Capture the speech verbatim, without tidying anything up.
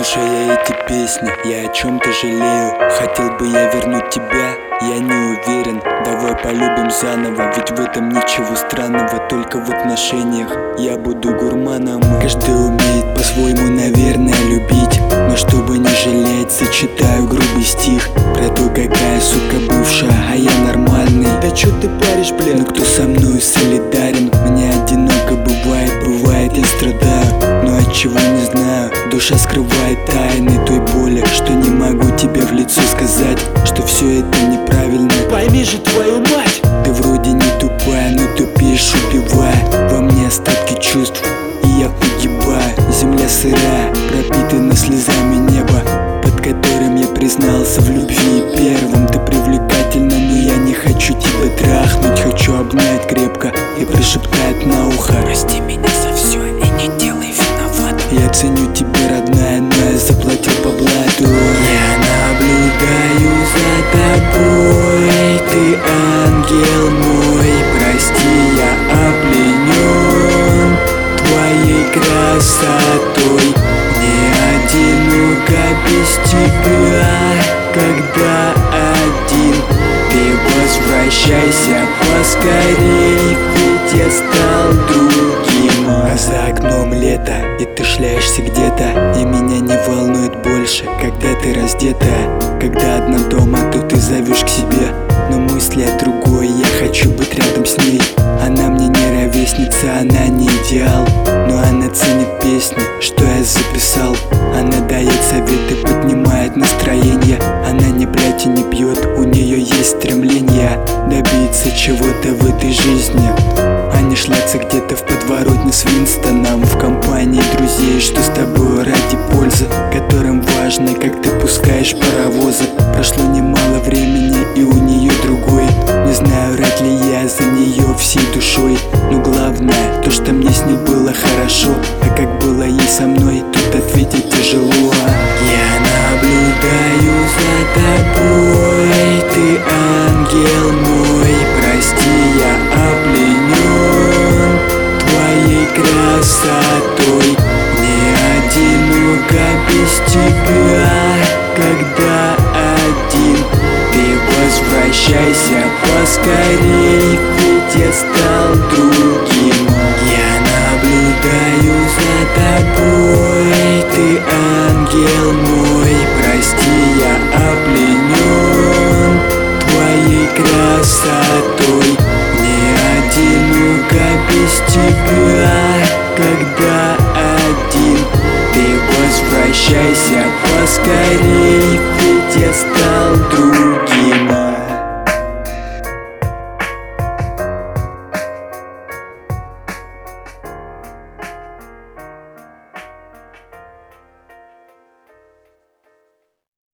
Слушая эти песни, я о чем-то жалею. Хотел бы я вернуть тебя, я не уверен. Давай полюбим заново, ведь в этом ничего странного. Только в отношениях я буду гурманом. Каждый умеет по-своему, наверное, любить, но чтобы не жалеть, зачитаю грубый стих про то, какая сука бывшая, а я нормальный. Да чё ты паришь, блин? Ну кто со мной солидарен? Мне одиноко бывает, бывает я страдаю, но от чего не знаю. Душа скрывает тайны той боли, что не могу тебе в лицо сказать, что все это неправильно. Пойми же, твою мать! Ты вроде не тупая, но тупеешь, убивая во мне остатки чувств, и я погибаю. Земля сырая, пропитана слезами неба, под которым я признался в любви первым. Ты привлекательна, но я не хочу тебя трахнуть. Хочу обнять крепко и прошептать на ухо: прости меня за все и не делай виноват. Я ценю тебя, родная, но я заплатил по блату. Я наблюдаю за тобой, ты ангел мой. Прости, я опьянен твоей красотой. Не одиноко без тебя, когда один. Ты возвращайся поскорей, ведь я стал другим. А за окном лето, и ты шляешься где-то, и меня не волнует больше, когда ты раздетая. Когда одна дома, то ты зовешь к себе, но мысли о другой, я хочу быть рядом с ней. Она мне не ровесница, она не идеал, но она ценит песни, что я записал. Она дает советы, поднимает настроение. Она не блядь и не пьет, у нее есть стремление добиться чего-то в этой жизни, а не шляться где-то в подворотне с Винстоном в компании друзей, что с тобой ради пользы, которым важно, как ты пускаешь паровозы. Прошло немало времени, и у нее другой. Не знаю, рад ли я за нее всей душой, но главное то, что мне с ней было хорошо. А как было ей со мной, тут ответить тяжело. Я наблюдаю за тобой, ты ангел мой. Прости, я опьянен твоей красотой. Не одиноко без тебя, когда один. Ты возвращайся поскорей, ведь я стал другим. Я наблюдаю за тобой, ты ангел мой. Прости, я опьянен твоей красотой. Не одиноко без тебя, когда один. Ты возвращайся поскорей, ведь я стал другим.